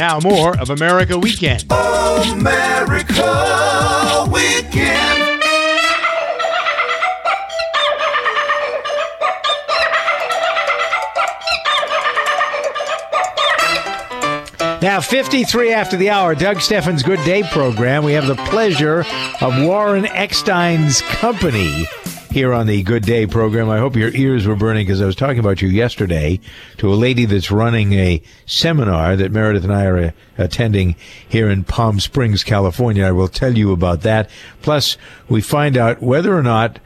Now more of America Weekend. America Weekend. Now, 53 after the hour, Doug Steffens' Good Day program. We have the pleasure of Warren Eckstein's company here on the Good Day program. I hope your ears were burning because I was talking about you yesterday to a lady that's running a seminar that Meredith and I are attending here in Palm Springs, California. I will tell you about that. Plus, we find out whether or not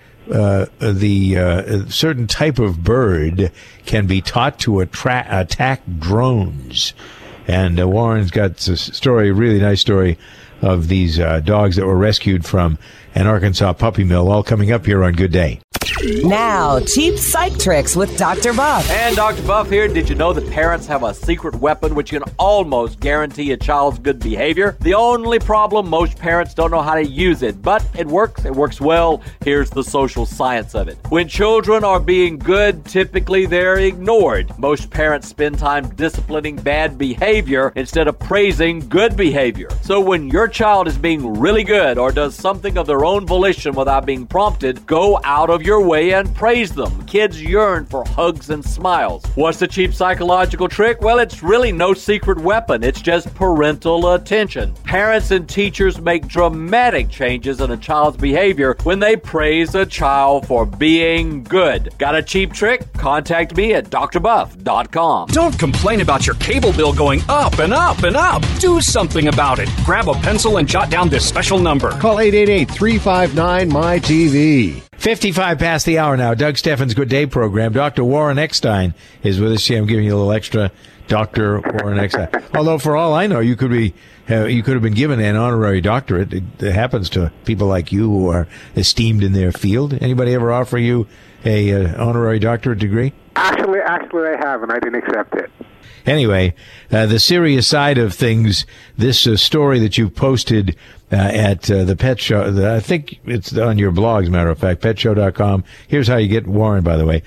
the certain type of bird can be taught to attack drones. And Warren's got a story, a really nice story of these dogs that were rescued from an Arkansas puppy mill, all coming up here on Good Day. Now, cheap psych tricks with Dr. Buff. And Dr. Buff here. Did you know that parents have a secret weapon which can almost guarantee a child's good behavior? The only problem, most parents don't know how to use it, but it works well. Here's the social science of it. When children are being good, typically they're ignored. Most parents spend time disciplining bad behavior instead of praising good behavior. So when your child is being really good or does something of their own volition without being prompted, go out of your way and praise them. Kids yearn for hugs and smiles. What's the cheap psychological trick? Well, it's really no secret weapon. It's just parental attention. Parents and teachers make dramatic changes in a child's behavior when they praise a child for being good. Got a cheap trick? Contact me at drbuff.com. Don't complain about your cable bill going up and up and up. Do something about it. Grab a pencil and jot down this special number. Call 888-359-MY-TV. 55 past the hour now. Doug Steffens' Good Day program. Dr. Warren Eckstein is with us. See, I'm giving you a little extra, Dr. Warren Eckstein. Although, for all I know, you could have been given an honorary doctorate. It happens to people like you who are esteemed in their field. Anybody ever offer you a honorary doctorate degree? Actually, I haven't. I didn't accept it. Anyway, the serious side of things, this story that you posted at the Pet Show, I think it's on your blog, as a matter of fact, petshow.com. Here's how you get Warren, by the way,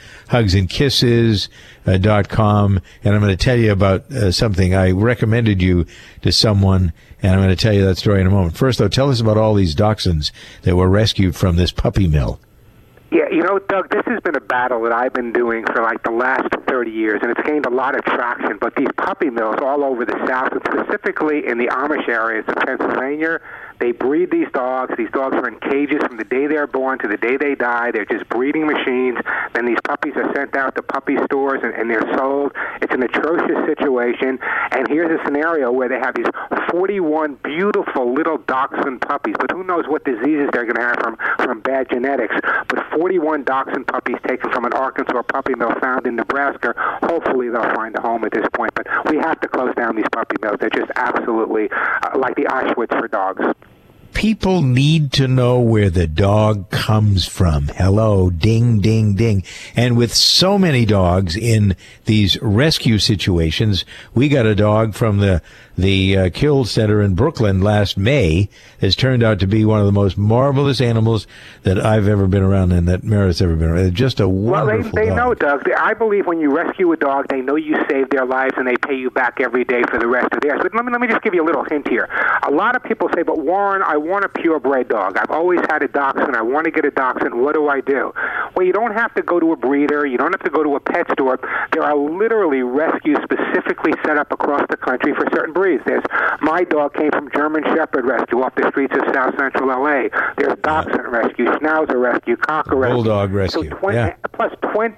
hugsandkisses.com. And I'm going to tell you about something. I recommended you to someone, and I'm going to tell you that story in a moment. First, though, tell us about all these dachshunds that were rescued from this puppy mill. Yeah, you know, Doug, this has been a battle that I've been doing for like the last 30 years, and it's gained a lot of traction. But these puppy mills all over the South, and specifically in the Amish areas of Pennsylvania, they breed these dogs. These dogs are in cages from the day they're born to the day they die. They're just breeding machines. Then these puppies are sent out to puppy stores, and they're sold. It's an atrocious situation. And here's a scenario where they have these 41 beautiful little dachshund puppies, but who knows what diseases they're going to have from bad genetics. But 41 dachshund puppies taken from an Arkansas puppy mill found in Nebraska. Hopefully they'll find a home at this point. But we have to close down these puppy mills. They're just absolutely like the Auschwitz for dogs. People need to know where the dog comes from. Hello, ding, ding, ding. And with so many dogs in these rescue situations, we got a dog from the kill center in Brooklyn last May. Has turned out to be one of the most marvelous animals that I've ever been around and that Meredith's ever been around. Just a wonderful dog. Well, they know, Doug. I believe when you rescue a dog, they know you saved their lives and they pay you back every day for the rest of theirs. But let me just give you a little hint here. A lot of people say, but Warren, I want a purebred dog. I've always had a dachshund. I want to get a dachshund. What do I do? Well, you don't have to go to a breeder. You don't have to go to a pet store. There are literally rescues specifically set up across the country for certain breeds. My dog came from German Shepherd Rescue off the streets of South Central L.A. There's Dachshund Rescue, Schnauzer Rescue, Cocker Rescue. Bulldog Rescue. So plus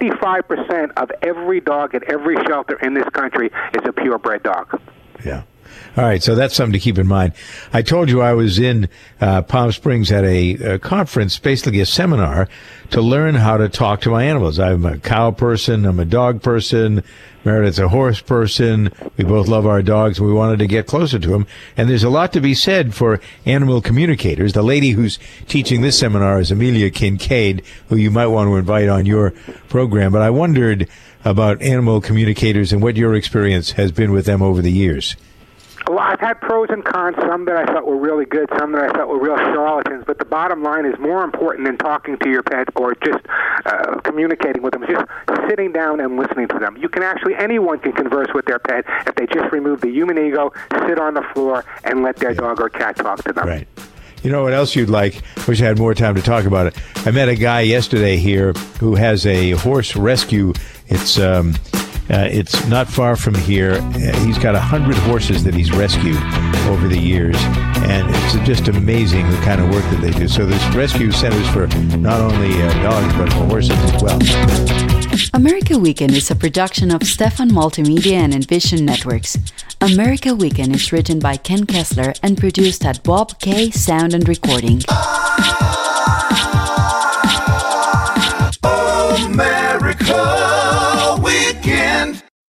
25% of every dog at every shelter in this country is a purebred dog. Yeah. All right, so that's something to keep in mind. I told you I was in Palm Springs at a conference, basically a seminar, to learn how to talk to my animals. I'm a cow person. I'm a dog person. Meredith's a horse person. We both love our dogs, and we wanted to get closer to them. And there's a lot to be said for animal communicators. The lady who's teaching this seminar is Amelia Kincaid, who you might want to invite on your program. But I wondered about animal communicators and what your experience has been with them over the years. Well, I've had pros and cons, some that I thought were really good, some that I thought were real charlatans, but the bottom line is more important than talking to your pet or just communicating with them, just sitting down and listening to them. Anyone can converse with their pet if they just remove the human ego, sit on the floor, and let their dog or cat talk to them. Right. You know what else you'd like? Wish I had more time to talk about it. I met a guy yesterday here who has a horse rescue. It's not far from here. He's got 100 horses that he's rescued over the years, and it's just amazing the kind of work that they do. So there's rescue centers for not only dogs, but for horses as well. America Weekend is a production of Stefan Multimedia and Envision Networks. America Weekend is written by Ken Kessler and produced at Bob K. Sound and Recording.